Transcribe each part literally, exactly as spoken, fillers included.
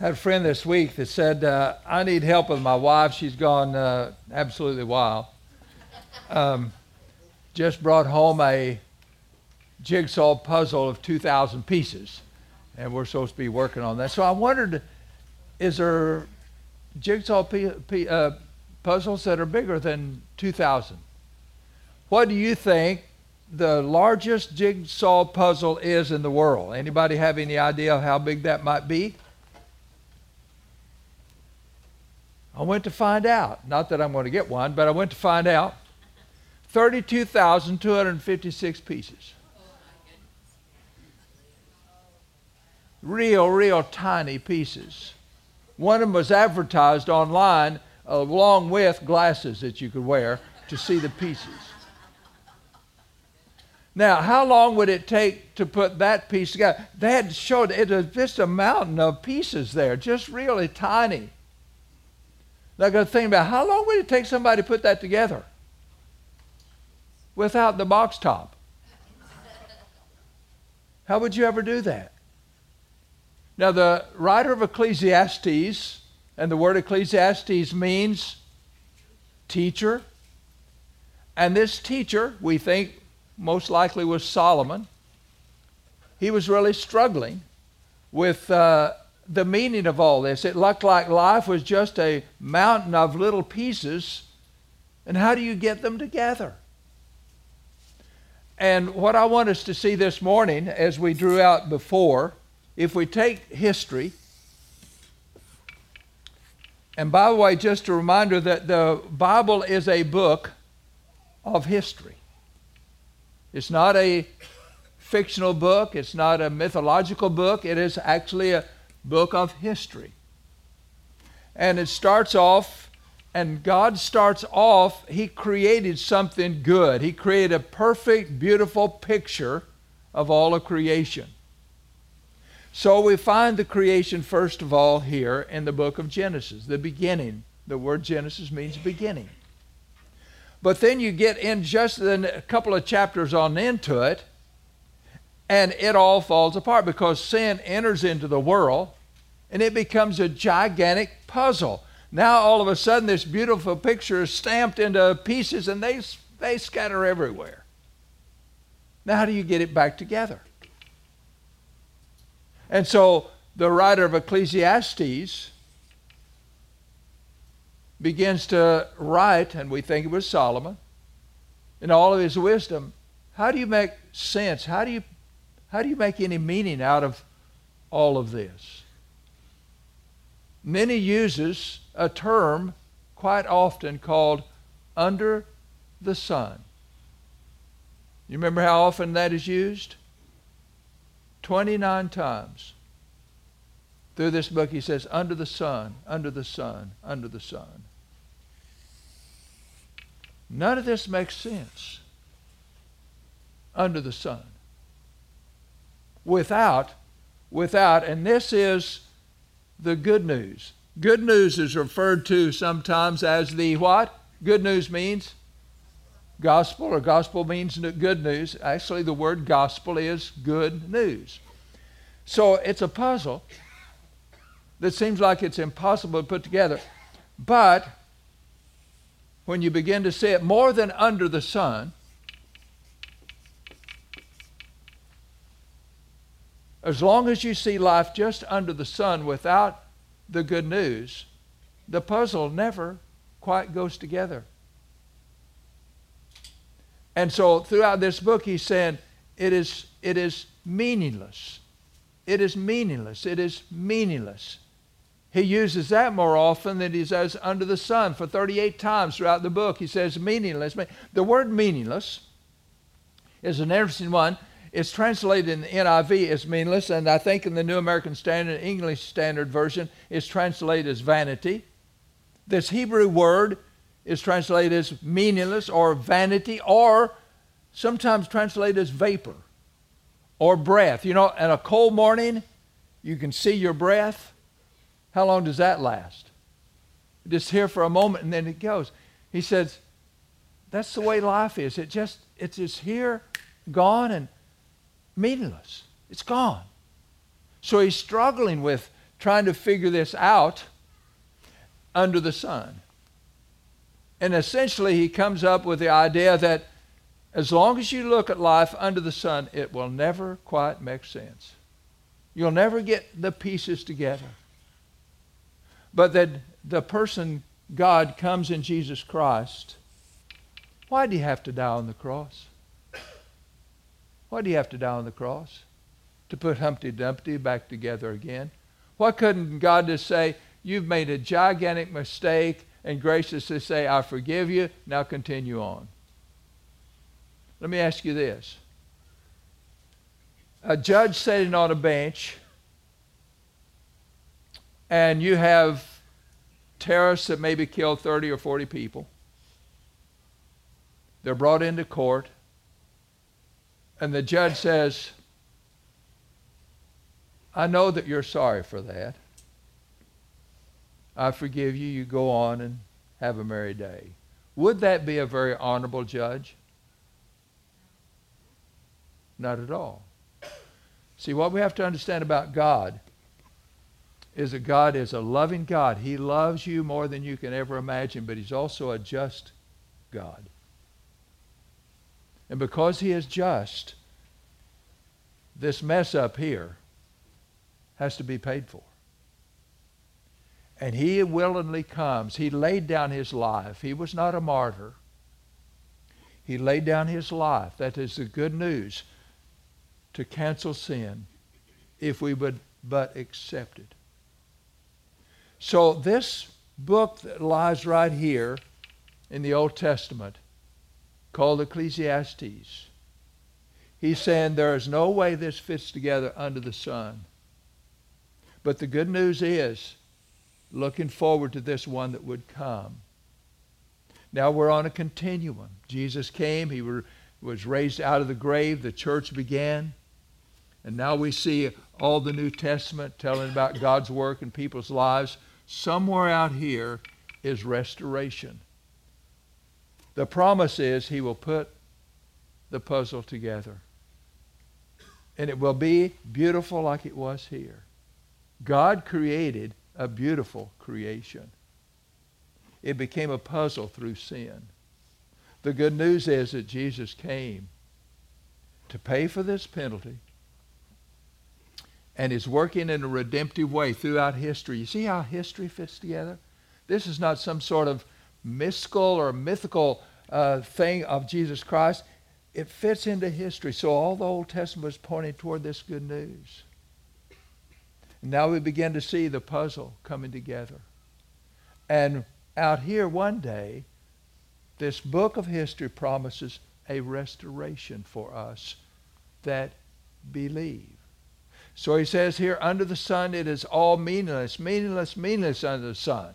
had a friend this week that said, uh, I need help with my wife. She's gone uh, absolutely wild. Um, just brought home a jigsaw puzzle of two thousand pieces, and we're supposed to be working on that. So I wondered, is there jigsaw p- p- uh, puzzles that are bigger than two thousand? What do you think the largest jigsaw puzzle is in the world? Anybody have any idea of how big that might be? I went to find out. Not that I'm going to get one, but I went to find out. thirty-two thousand two hundred fifty-six pieces. Real, real tiny pieces. One of them was advertised online along with glasses that you could wear to see the pieces. Now, how long would it take to put that piece together? They had showed it was just a mountain of pieces there, just really tiny. Now, I got to think about how long would it take somebody to put that together without the box top? How would you ever do that? Now, the writer of Ecclesiastes, and the word Ecclesiastes means teacher, and this teacher, we think, most likely was Solomon. He was really struggling with uh, the meaning of all this. It looked like life was just a mountain of little pieces, and how do you get them together? And what I want us to see this morning, as we drew out before, if we take history, and by the way, just a reminder that the Bible is a book of history. It's not a fictional book. It's not a mythological book. It is actually a book of history. And it starts off, and God starts off, He created something good. He created a perfect, beautiful picture of all of creation. So we find the creation, first of all, here in the book of Genesis, the beginning. The word Genesis means beginning. But then you get in just a couple of chapters on into it, and it all falls apart because sin enters into the world, and it becomes a gigantic puzzle. Now all of a sudden this beautiful picture is stamped into pieces, and they, they scatter everywhere. Now how do you get it back together? And so the writer of Ecclesiastes begins to write, and we think it was Solomon, in all of his wisdom, how do you make sense? How do you, how do you make any meaning out of all of this? And then he uses a term quite often called under the sun. You remember how often that is used? twenty-nine times. Through this book he says, under the sun, under the sun, under the sun. None of this makes sense under the sun. Without, without, and this is the good news. Good news is referred to sometimes as the what? Good news means gospel, or gospel means good news. Actually, the word gospel is good news. So it's a puzzle that seems like it's impossible to put together. But when you begin to see it more than under the sun, as long as you see life just under the sun without the good news, the puzzle never quite goes together. And so throughout this book he's saying it is, it is meaningless. It is meaningless. It is meaningless. He uses that more often than he says under the sun. For thirty-eight times throughout the book he says meaningless. The word meaningless is an interesting one. It's translated in the N I V as meaningless, and I think in the New American Standard, English Standard Version, it's translated as vanity. This Hebrew word is translated as meaningless or vanity, or sometimes translated as vapor or breath. You know, on a cold morning, you can see your breath. How long does that last? Just here for a moment and then it goes. He says, that's the way life is. It just, it's just here, gone, and meaningless. It's gone. So he's struggling with trying to figure this out under the sun. And essentially he comes up with the idea that as long as you look at life under the sun, it will never quite make sense. You'll never get the pieces together. But that the person, God, comes in Jesus Christ. Why do you have to die on the cross? Why do you have to die on the cross? To put Humpty Dumpty back together again? Why couldn't God just say, you've made a gigantic mistake, and graciously say, I forgive you, now continue on? Let me ask you this. A judge sitting on a bench, and you have terrorists that maybe killed thirty or forty people. They're brought into court, and the judge says, I know that you're sorry for that. I forgive you. You go on and have a merry day. Would that be a very honorable judge? Not at all. See, what we have to understand about God is that God is a loving God. He loves you more than you can ever imagine, but he's also a just God. And because he is just, this mess up here has to be paid for. And he willingly comes. He laid down his life. He was not a martyr. He laid down his life. That is the good news, to cancel sin if we would but accept it. So this book that lies right here in the Old Testament, called Ecclesiastes, he's saying there is no way this fits together under the sun. But the good news is, looking forward to this one that would come. Now we're on a continuum. Jesus came. He were, was raised out of the grave. The church began. And now we see all the New Testament telling about God's work in people's lives. Somewhere out here is restoration. The promise is he will put the puzzle together. And it will be beautiful like it was here. God created a beautiful creation. It became a puzzle through sin. The good news is that Jesus came to pay for this penalty and is working in a redemptive way throughout history. You see how history fits together? This is not some sort of mystical or mythical uh, thing of Jesus Christ. It fits into history. So all the Old Testament was pointing toward this good news. And now we begin to see the puzzle coming together. And out here one day, this book of history promises a restoration for us that believe. So he says here, under the sun it is all meaningless, meaningless, meaningless under the sun.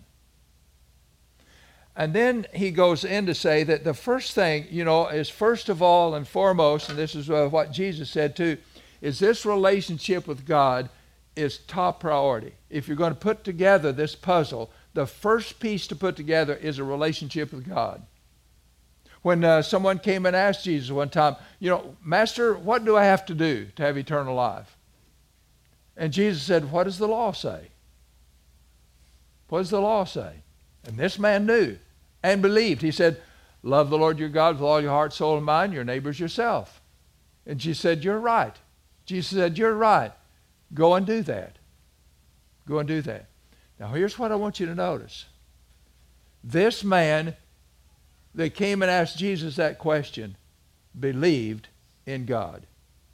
And then he goes in to say that the first thing, you know, is first of all and foremost, and this is what Jesus said too, is this relationship with God is top priority. If you're going to put together this puzzle, the first piece to put together is a relationship with God. When uh, someone came and asked Jesus one time, you know, Master, what do I have to do to have eternal life? And Jesus said, what does the law say? What does the law say? And this man knew and believed. He said, love the Lord your God with all your heart, soul, and mind, your neighbors yourself. And Jesus said, you're right. Jesus said, you're right. Go and do that. Go and do that. Now here's what I want you to notice. This man that came and asked Jesus that question believed in God.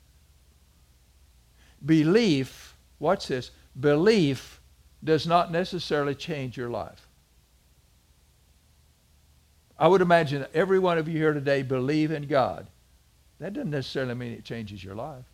Belief, watch this, belief does not necessarily change your life. I would imagine that every one of you here today believe in God. That doesn't necessarily mean it changes your life.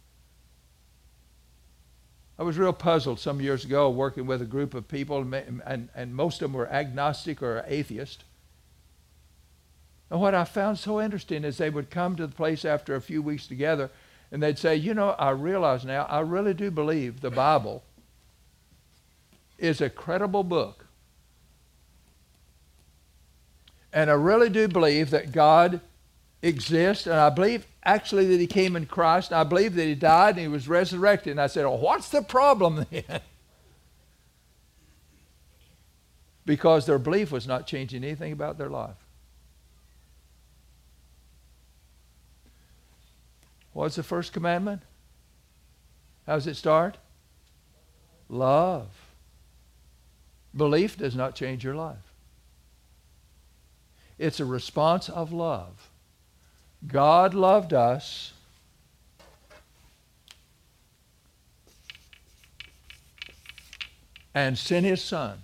I was real puzzled some years ago working with a group of people, and, and, and most of them were agnostic or atheist. And what I found so interesting is they would come to the place after a few weeks together, and they'd say, you know, I realize now, I really do believe the Bible is a credible book. And I really do believe that God exists, and I believe actually that he came in Christ, and I believe that he died and he was resurrected. And I said, oh, what's the problem then? because their belief was not changing anything about their life. What's the first commandment? How does it start? Love. Belief does not change your life. It's a response of love. God loved us and sent his Son.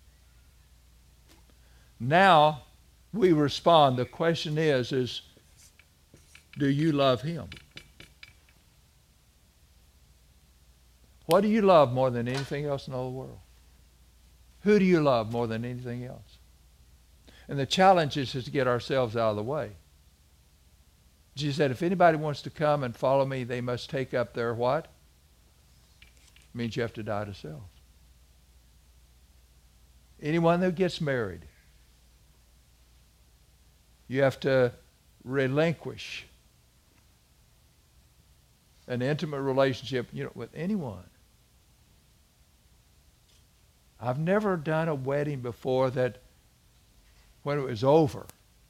Now we respond. The question is, is do you love him? What do you love more than anything else in the whole world? Who do you love more than anything else? And the challenge is, is to get ourselves out of the way. Jesus said, if anybody wants to come and follow me, they must take up their what? It means you have to die to self. Anyone that gets married, you have to relinquish an intimate relationship, you know, with anyone. I've never done a wedding before that when it was over,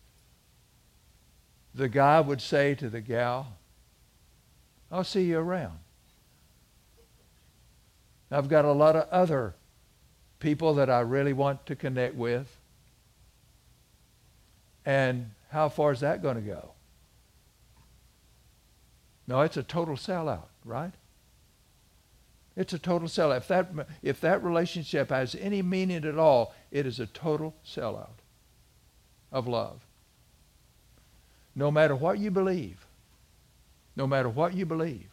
the guy would say to the gal, I'll see you around. I've got a lot of other people that I really want to connect with. And how far is that going to go? No, it's a total sellout, right? It's a total sellout. If that, if that relationship has any meaning at all, it is a total sellout of love. No matter what you believe, no matter what you believe,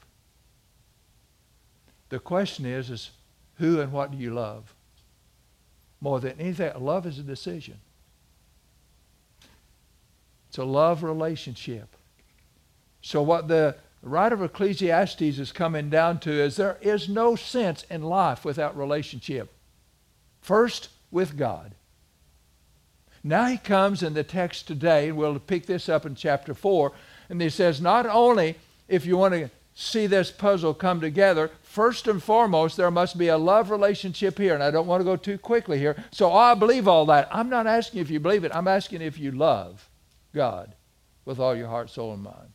the question is, is who and what do you love? More than anything, love is a decision. It's a love relationship. So what the writer of Ecclesiastes is coming down to is there is no sense in life without relationship. First, with God. Now he comes in the text today, and we'll pick this up in chapter four, and he says not only if you want to see this puzzle come together, first and foremost, there must be a love relationship here. And I don't want to go too quickly here. So I believe all that. I'm not asking if you believe it. I'm asking if you love God with all your heart, soul, and mind.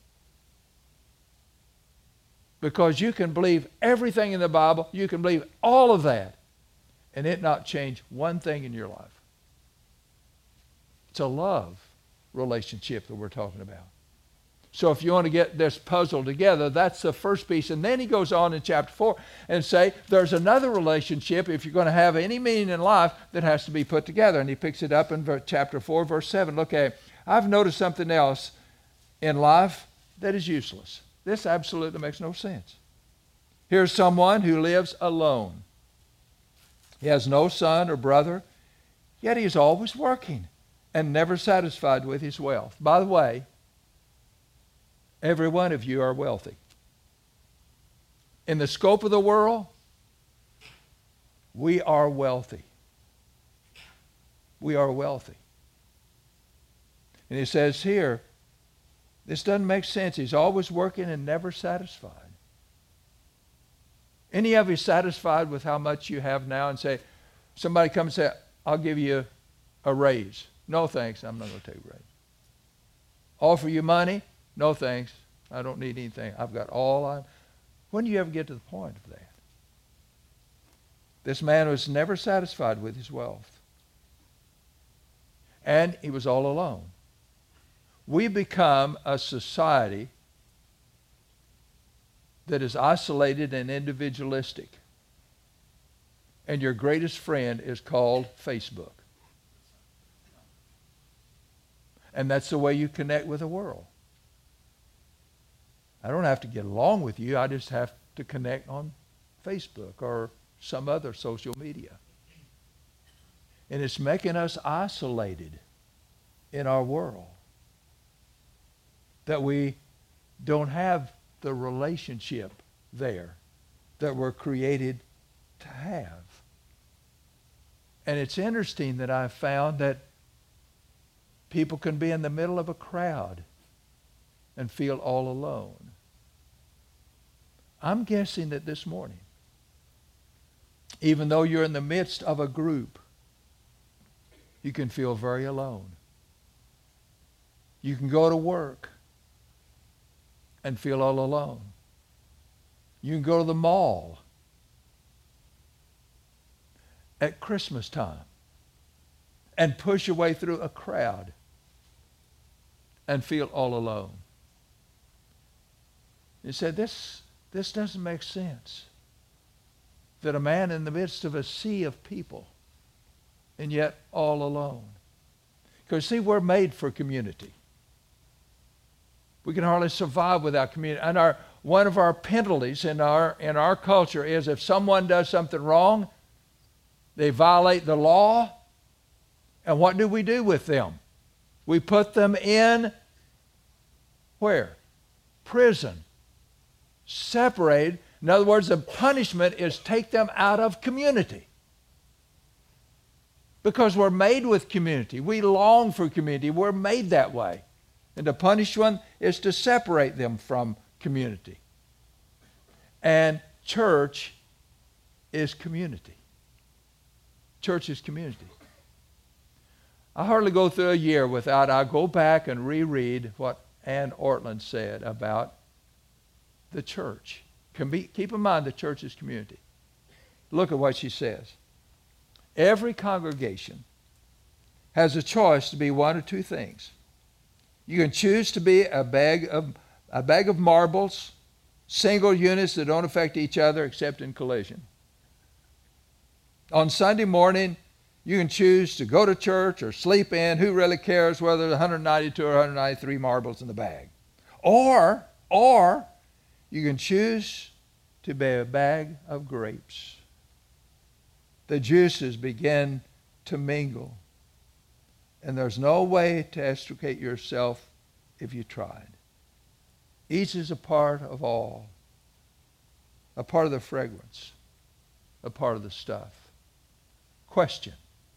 Because you can believe everything in the Bible, you can believe all of that, and it not change one thing in your life. It's a love relationship that we're talking about. So if you want to get this puzzle together, that's the first piece. And then he goes on in chapter four and say, there's another relationship, if you're going to have any meaning in life, that has to be put together. And he picks it up in chapter four, verse seven. Look at it. I've noticed something else in life that is useless. This absolutely makes no sense. Here's someone who lives alone. He has no son or brother, yet he is always working and never satisfied with his wealth. By the way, every one of you are wealthy. In the scope of the world, we are wealthy. We are wealthy. And he says here, this doesn't make sense. He's always working and never satisfied. Any of you satisfied with how much you have now and say, somebody come and say, I'll give you a raise. No thanks, I'm not going to take a raise. Offer you money? No thanks, I don't need anything. I've got all I... When do you ever get to the point of that? This man was never satisfied with his wealth. And he was all alone. We become a society that is isolated and individualistic. And your greatest friend is called Facebook. And that's the way you connect with the world. I don't have to get along with you. I just have to connect on Facebook or some other social media. And it's making us isolated in our world. That we don't have the relationship there that we're created to have. And it's interesting that I've found that people can be in the middle of a crowd and feel all alone. I'm guessing that this morning, even though you're in the midst of a group, you can feel very alone. You can go to work and feel all alone. You can go to the mall at Christmas time and push your way through a crowd and feel all alone. He said, this, this doesn't make sense. That a man in the midst of a sea of people and yet all alone. Because see, we're made for community. We can hardly survive without community. And our, one of our penalties in our, in our culture is if someone does something wrong, they violate the law, and what do we do with them? We put them in where? Prison. Separated. In other words, the punishment is take them out of community. Because we're made with community. We long for community. We're made that way. And to punish one is to separate them from community. And church is community. Church is community. I hardly go through a year without I go back and reread what Ann Ortland said about the church. Can be, keep in mind the church is community. Look at what she says. Every congregation has a choice to be one or two things. You can choose to be a bag of a bag of marbles, single units that don't affect each other except in collision. On Sunday morning, you can choose to go to church or sleep in. Who really cares whether there's one hundred ninety-two or one hundred ninety-three marbles in the bag? Or, or you can choose to be a bag of grapes. The juices begin to mingle. And there's no way to extricate yourself if you tried. Each is a part of all. A part of the fragrance. A part of the stuff. Question.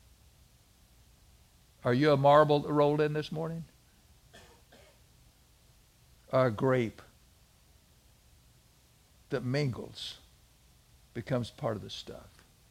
Are you a marble that rolled in this morning? Or a grape that mingles, becomes part of the stuff?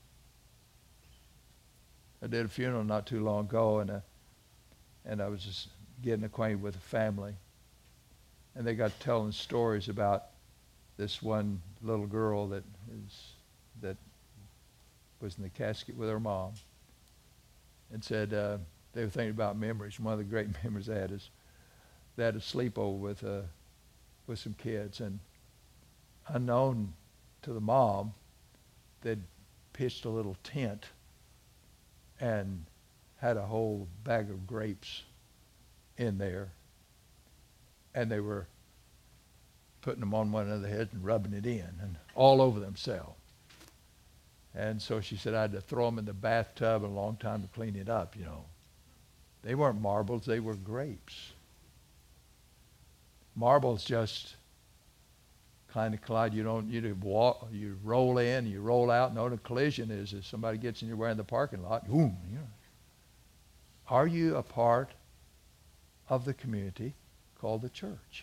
I did a funeral not too long ago, and a And I was just getting acquainted with the family. And they got telling stories about this one little girl that is that was in the casket with her mom. And said uh, they were thinking about memories. One of the great memories they had is they had a sleepover with uh, with some kids. And unknown to the mom, they'd pitched a little tent and had a whole bag of grapes in there. And they were putting them on one another's heads and rubbing it in and all over themselves. And so she said I had to throw them in the bathtub a long time to clean it up, you know. They weren't marbles, they were grapes. Marbles just kind of collide. You don't, you walk, you roll in, you roll out. No, the collision is if somebody gets in your way in the parking lot, boom, you know. Are you a part of the community called the church?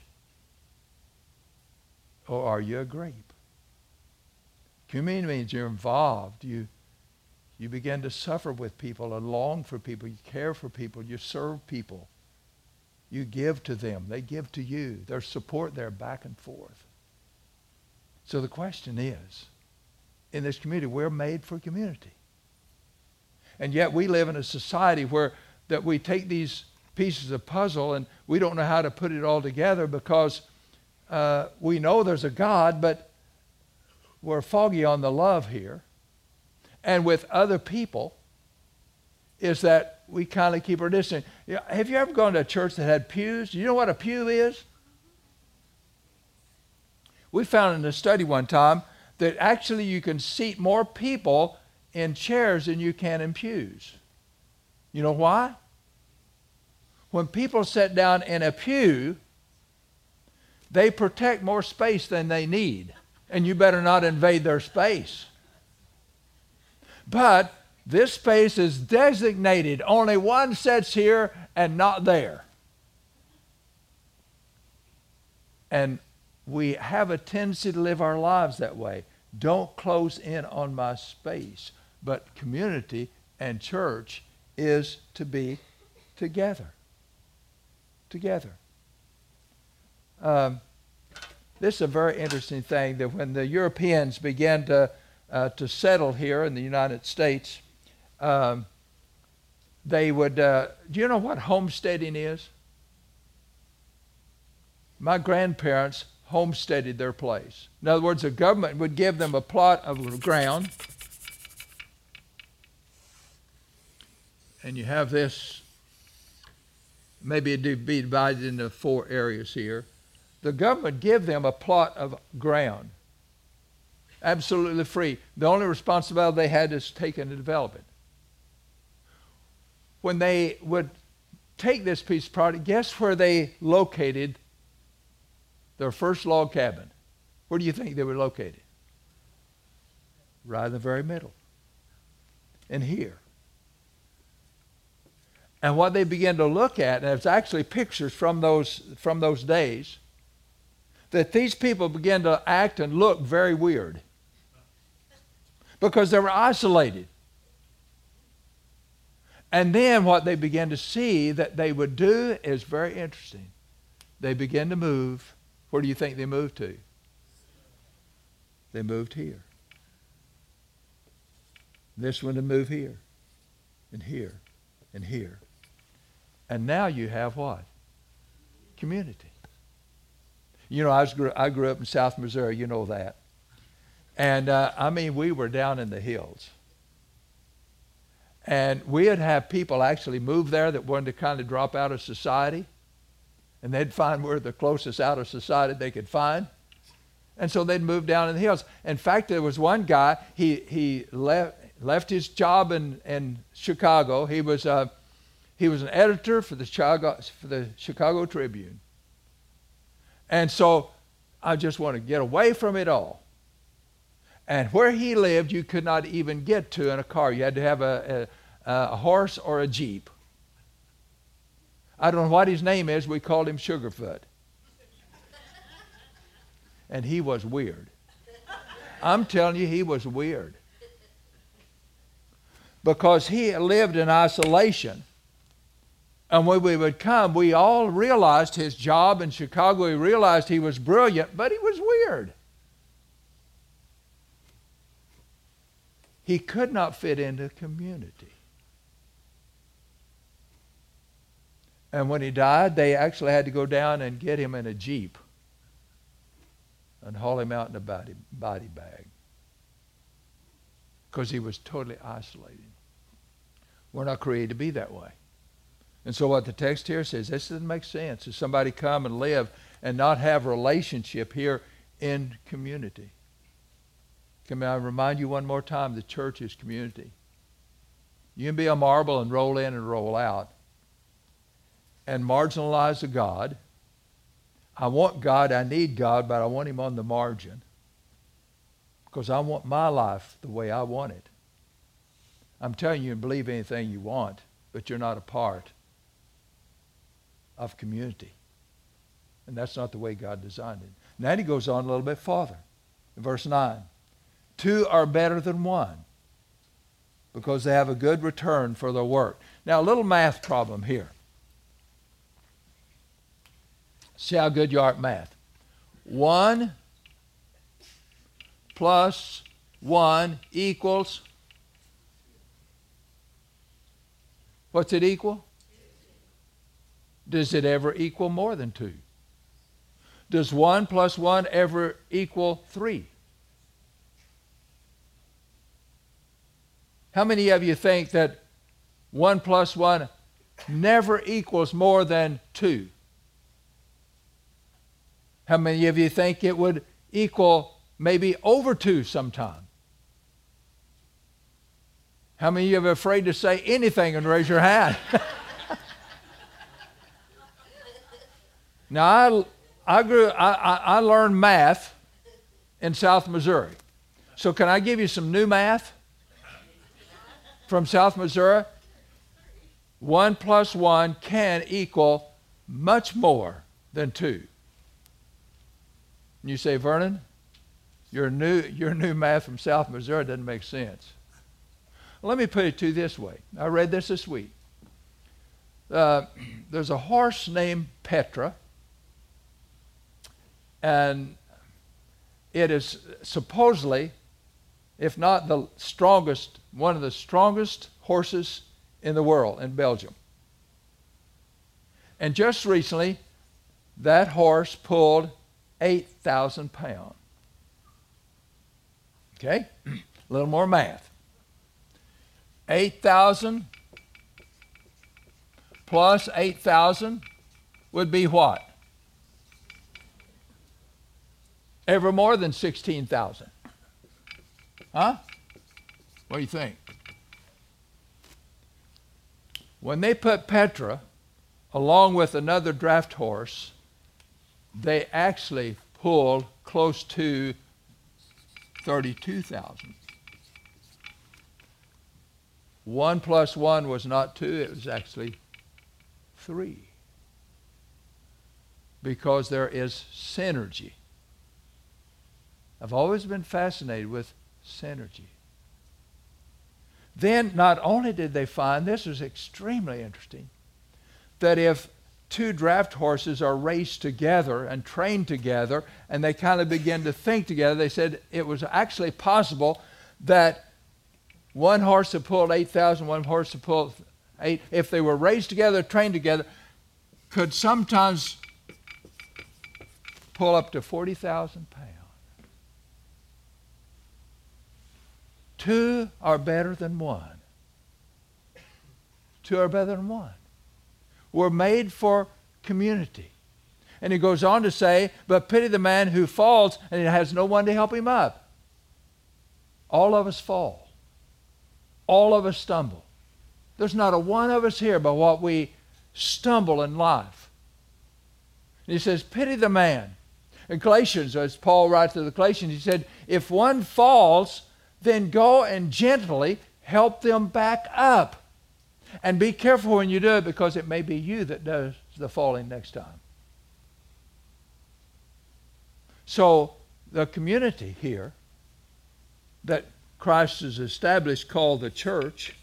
Or are you a grape? Community means you're involved. You, you begin to suffer with people and long for people. You care for people. You serve people. You give to them. They give to you. There's support there back and forth. So the question is, in this community, we're made for community. And yet we live in a society where that we take these pieces of puzzle and we don't know how to put it all together because uh, we know there's a God, but we're foggy on the love here. And with other people is that we kind of keep our distance. You know, have you ever gone to a church that had pews? Do you know what a pew is? We found in a study one time that actually you can seat more people in chairs than you can in pews. You know why? When people sit down in a pew, they protect more space than they need. And you better not invade their space. But this space is designated. Only one sits here and not there. And we have a tendency to live our lives that way. Don't close in on my space. But community and church is to be together. Together. Um, this is a very interesting thing that when the Europeans began to uh, to settle here in the United States, um, they would. Uh, do you know what homesteading is? My grandparents homesteaded their place. In other words, the government would give them a plot of ground, and you have this. Maybe it'd be divided into four areas here. The government give them a plot of ground, absolutely free. The only responsibility they had is taking and develop it. When they would take this piece of property, guess where they located their first log cabin? Where do you think they were located? Right in the very middle. And here. And what they began to look at, and it's actually pictures from those from those days, that these people began to act and look very weird because they were isolated. And then what they began to see that they would do is very interesting. They began to move. Where do you think they moved to? They moved here. This one to move here, and here, and here. And now you have what? Community. You know, I, was, I grew up in South Missouri, you know that. And uh, I mean, we were down in the hills. And we'd have people actually move there that wanted to kind of drop out of society. And they'd find where the closest out of society they could find. And so they'd move down in the hills. In fact, there was one guy, he, he left, left his job in, in Chicago. He was... Uh, He was an editor for the Chicago, for the Chicago Tribune. And so I just want to get away from it all. And where he lived, you could not even get to in a car. You had to have a, a, a horse or a Jeep. I don't know what his name is. We called him Sugarfoot. And he was weird. I'm telling you, he was weird. Because he lived in isolation. And when we would come, we all realized his job in Chicago. We realized he was brilliant, but he was weird. He could not fit into community. And when he died, they actually had to go down and get him in a Jeep and haul him out in a body, body bag because he was totally isolated. We're not created to be that way. And so what the text here says, this doesn't make sense. If somebody come and live and not have a relationship here in community. Can I remind you one more time, the church is community. You can be a marble and roll in and roll out and marginalize a God. I want God, I need God, but I want him on the margin because I want my life the way I want it. I'm telling you, you can believe anything you want, but you're not a part of community. And that's not the way God designed it. Now he goes on a little bit farther. In verse nine, two are better than one because they have a good return for their work. Now a little math problem here. See how good you are at math. One plus one equals, what's it equal? Does it ever equal more than two? Does one plus one ever equal three? How many of you think that one plus one never equals more than two? How many of you think it would equal maybe over two sometime? How many of you are afraid to say anything and raise your hand? Now, I, I grew, I, I, I learned math in South Missouri. So can I give you some new math from South Missouri? One plus one can equal much more than two. And you say, Vernon, your new, your new math from South Missouri doesn't make sense. Let me put it to you this way. I read this this week. Uh, there's a horse named Petra, and it is supposedly, if not the strongest, one of the strongest horses in the world in Belgium. And just recently, that horse pulled eight thousand pounds. Okay? A little more math. eight thousand plus eight thousand would be what? Ever more than sixteen thousand. Huh? What do you think? When they put Petra along with another draft horse, they actually pulled close to thirty-two thousand. One plus one was not two, it was actually three. Because there is synergy. I've always been fascinated with synergy. Then, not only did they find, this is extremely interesting, that if two draft horses are raced together and trained together, and they kind of begin to think together, they said it was actually possible that one horse that pulled eight thousand, one horse that pulled eight, if they were raised together, trained together, could sometimes pull up to forty thousand pounds. Two are better than one. Two are better than one. We're made for community. And he goes on to say, but pity the man who falls and he has no one to help him up. All of us fall. All of us stumble. There's not a one of us here by what we stumble in life. And he says, pity the man. In Galatians, as Paul writes to the Galatians, he said, if one falls, then go and gently help them back up. And be careful when you do it, because it may be you that does the falling next time. So the community here that Christ has established, called the church,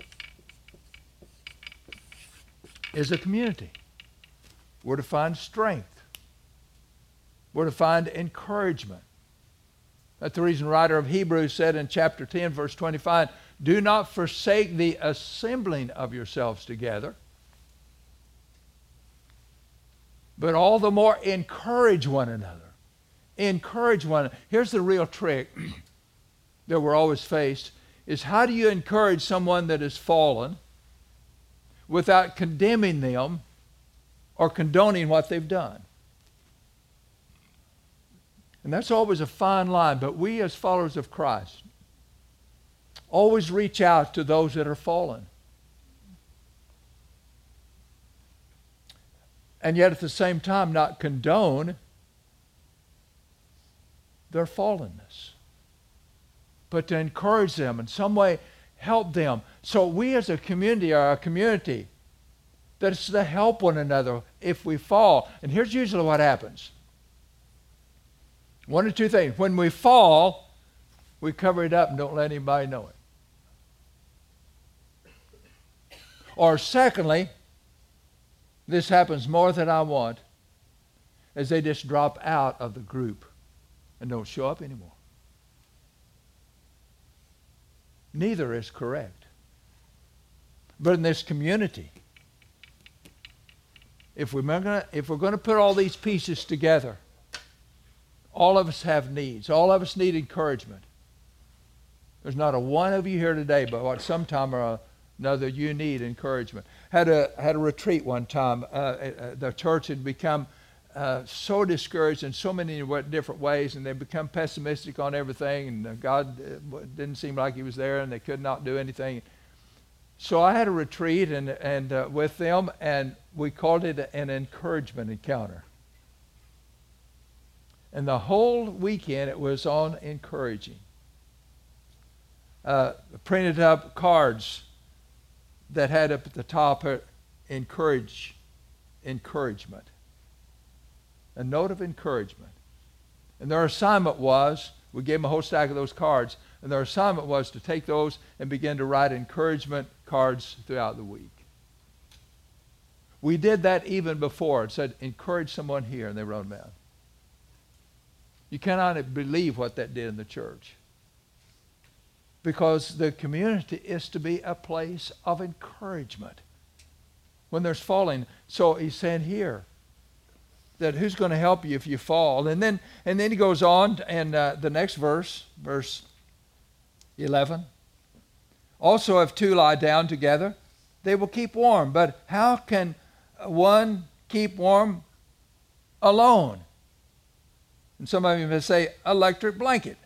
is a community. We're to find strength. We're to find encouragement. That's the reason the writer of Hebrews said in chapter ten, verse twenty-five, do not forsake the assembling of yourselves together, but all the more encourage one another. Encourage one another. Here's the real trick that we're always faced, is how do you encourage someone that has fallen without condemning them or condoning what they've done? And that's always a fine line, but we as followers of Christ always reach out to those that are fallen. And yet at the same time not condone their fallenness, but to encourage them in some way, help them. So we as a community are a community that is to help one another if we fall. And here's usually what happens. One or two things. When we fall, we cover it up and don't let anybody know it. Or secondly, this happens more than I want, is they just drop out of the group and don't show up anymore. Neither is correct. But in this community, if we're gonna, if we're going to put all these pieces together, all of us have needs. All of us need encouragement. There's not a one of you here today, but what sometime or another you need encouragement. Had a had a retreat one time. Uh, uh, the church had become uh, so discouraged in so many different ways, and they become pessimistic on everything, and uh, God uh, didn't seem like He was there, and they could not do anything. So I had a retreat and and uh, with them, and we called it an encouragement encounter. And the whole weekend it was on encouraging. Uh, printed up cards that had up at the top uh, encourage, encouragement. A note of encouragement. And their assignment was, we gave them a whole stack of those cards, And their assignment was to take those and begin to write encouragement cards throughout the week. We did that even before. It said, encourage someone here, and they wrote them out. You cannot believe what that did in the church. Because the community is to be a place of encouragement when there's falling. So he's saying here that who's going to help you if you fall? And then and then he goes on, and uh, the next verse, verse eleven. Also, if two lie down together, they will keep warm. But how can one keep warm alone? And some of you may say, electric blanket.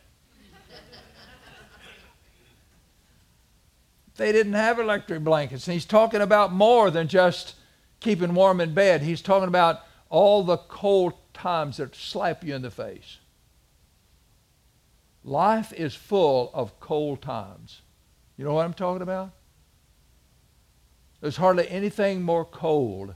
They didn't have electric blankets. And he's talking about more than just keeping warm in bed. He's talking about all the cold times that slap you in the face. Life is full of cold times. You know what I'm talking about? There's hardly anything more cold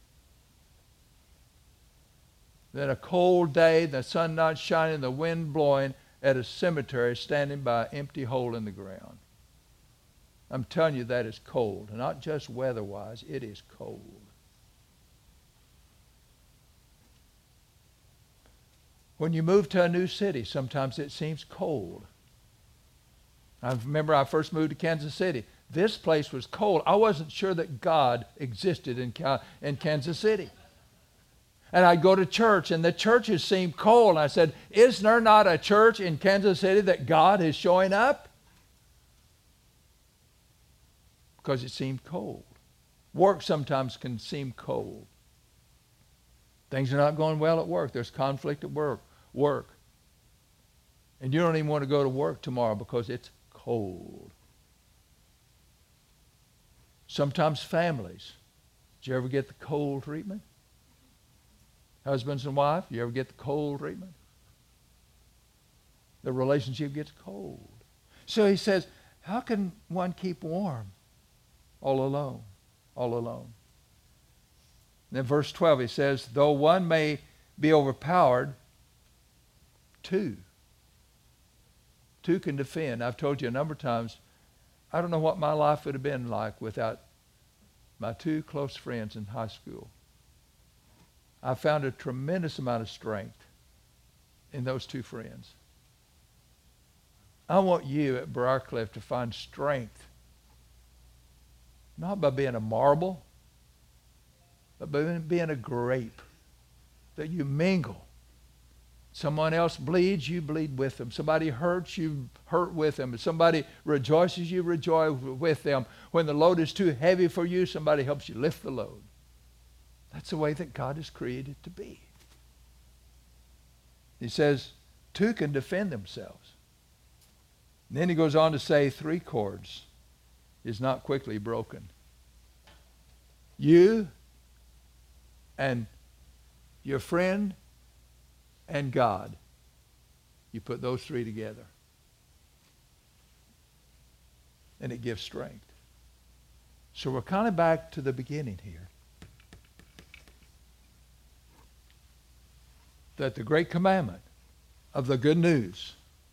than a cold day, the sun not shining, the wind blowing at a cemetery standing by an empty hole in the ground. I'm telling you, that is cold. Not just weather-wise, it is cold. When you move to a new city, sometimes it seems cold. I remember I first moved to Kansas City. This place was cold. I wasn't sure that God existed in, in Kansas City. And I'd go to church, and the churches seemed cold. And I said, is there not a church in Kansas City that God is showing up? Because it seemed cold. Work sometimes can seem cold. Things are not going well at work. There's conflict at work. Work. And you don't even want to go to work tomorrow because it's cold. Sometimes families. Did you ever get the cold treatment? Husbands and wife, you ever get the cold treatment? The relationship gets cold. So he says, how can one keep warm all alone? All alone. And then verse twelve, he says, though one may be overpowered, two. Two can defend. I've told you a number of times, I don't know what my life would have been like without my two close friends in high school. I found a tremendous amount of strength in those two friends. I want you at Briarcliff to find strength, not by being a marble, but by being a grape, that you mingle. Someone else bleeds, you bleed with them. Somebody hurts, you hurt with them. If somebody rejoices, you rejoice with them. When the load is too heavy for you, somebody helps you lift the load. That's the way that God is created to be. He says, two can defend themselves. And then he goes on to say, three cords is not quickly broken. You and your friend and God, you put those three together, and it gives strength. So we're kind of back to the beginning here. That the great commandment of the good news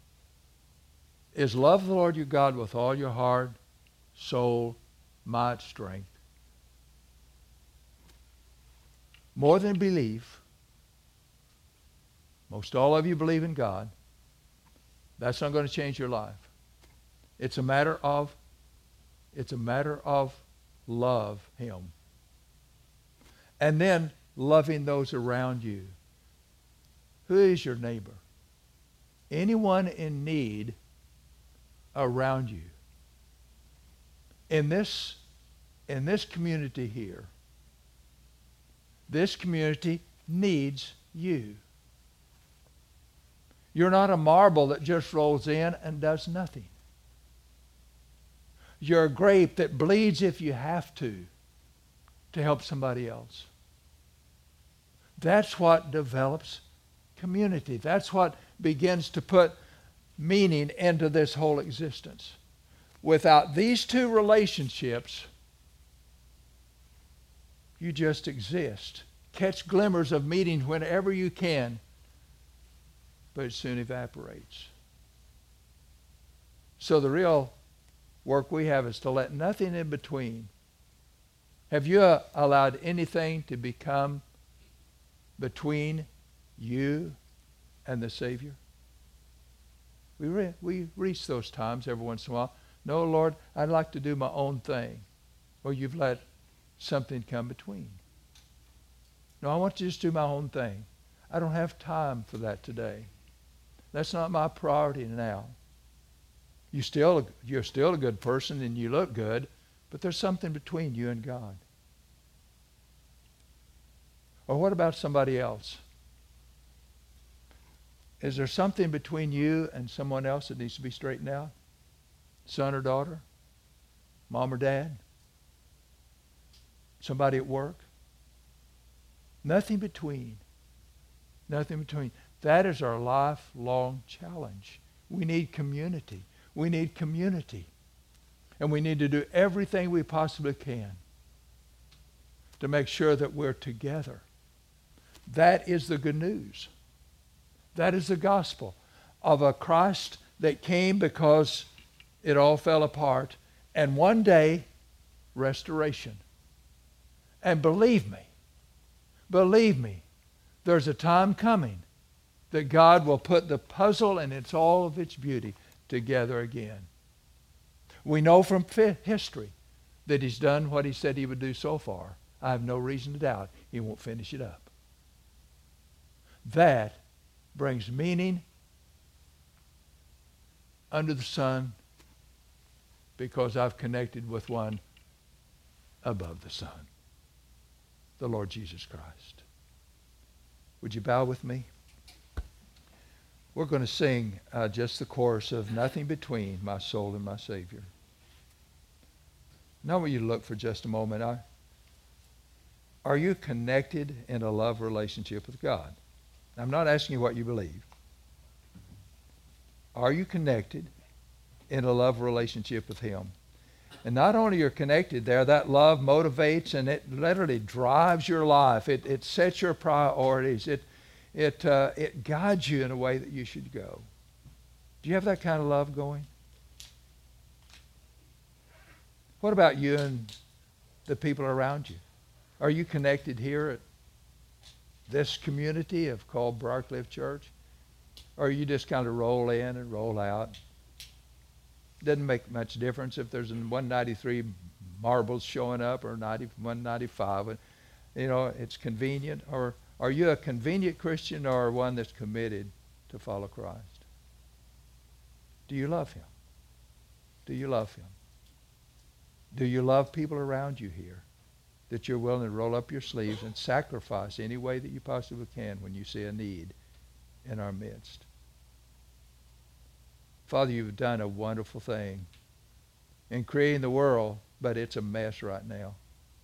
is love the Lord your God with all your heart, soul, might, strength. More than believe. Most all of you believe in God. That's not going to change your life. It's a matter of, it's a matter of love Him. And then loving those around you. Who is your neighbor? Anyone in need around you. In this, in this community here, this community needs you. You're not a marble that just rolls in and does nothing. You're a grape that bleeds if you have to, to help somebody else. That's what develops community. That's what begins to put meaning into this whole existence. Without these two relationships, you just exist. Catch glimmers of meaning whenever you can, but it soon evaporates. So the real work we have is to let nothing in between. Have you uh, allowed anything to become between you and the Savior? We, re- we reach those times every once in a while. No, Lord, I'd like to do my own thing. Well, you've let something come between. No, I want to just do my own thing. I don't have time for that today. That's not my priority now. You still, you're still a good person and you look good, but there's something between you and God. Or what about somebody else? Is there something between you and someone else that needs to be straightened out? Son or daughter? Mom or dad? Somebody at work? Nothing between. Nothing between. That is our lifelong challenge. We need community. We need community. And we need to do everything we possibly can to make sure that we're together. That is the good news. That is the gospel of a Christ that came because it all fell apart. And one day, restoration. And believe me, believe me, there's a time coming that God will put the puzzle and it's all of its beauty together again. We know from history that he's done what he said he would do so far. I have no reason to doubt he won't finish it up. That brings meaning under the sun because I've connected with one above the sun, the Lord Jesus Christ. Would you bow with me? We're going to sing uh, just the chorus of Nothing Between My Soul and My Savior. Now, will you look for just a moment? I, are you connected in a love relationship with God? I'm not asking you what you believe. Are you connected in a love relationship with Him? And not only you're connected there, that love motivates and it literally drives your life. It, it sets your priorities. It, it, uh, it guides you in a way that you should go. Do you have that kind of love going? What about you and the people around you? Are you connected here at this community of called Briarcliff Church? Or you just kind of roll in and roll out? Doesn't make much difference if there's one ninety-three marbles showing up or one ninety-five. You know, it's convenient. Or are you a convenient Christian or one that's committed to follow Christ? Do you love Him? Do you love Him? Do you love people around you here that you're willing to roll up your sleeves and sacrifice any way that you possibly can when you see a need in our midst? Father, you've done a wonderful thing in creating the world, but it's a mess right now.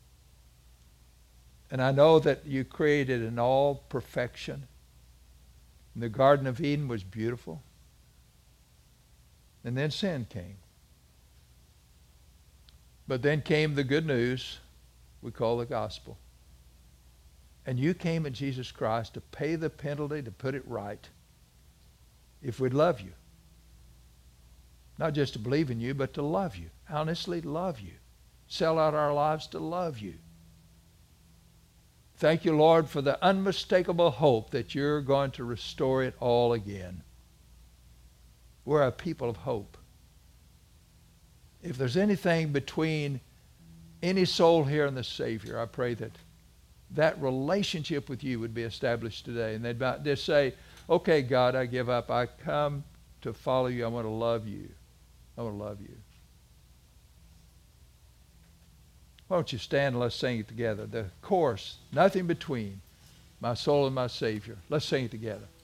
And I know that you created in all perfection. And the Garden of Eden was beautiful. And then sin came. But then came the good news we call the gospel. And you came in Jesus Christ to pay the penalty, to put it right. If we'd love you. Not just to believe in you, but to love you. Honestly love you. Sell out our lives to love you. Thank you, Lord, for the unmistakable hope that you're going to restore it all again. We're a people of hope. If there's anything between any soul here and the Savior, I pray that that relationship with you would be established today. And they'd just say, okay, God, I give up. I come to follow you. I want to love you. I want to love you. Why don't you stand and let's sing it together. The chorus, Nothing Between My Soul and My Savior. Let's sing it together.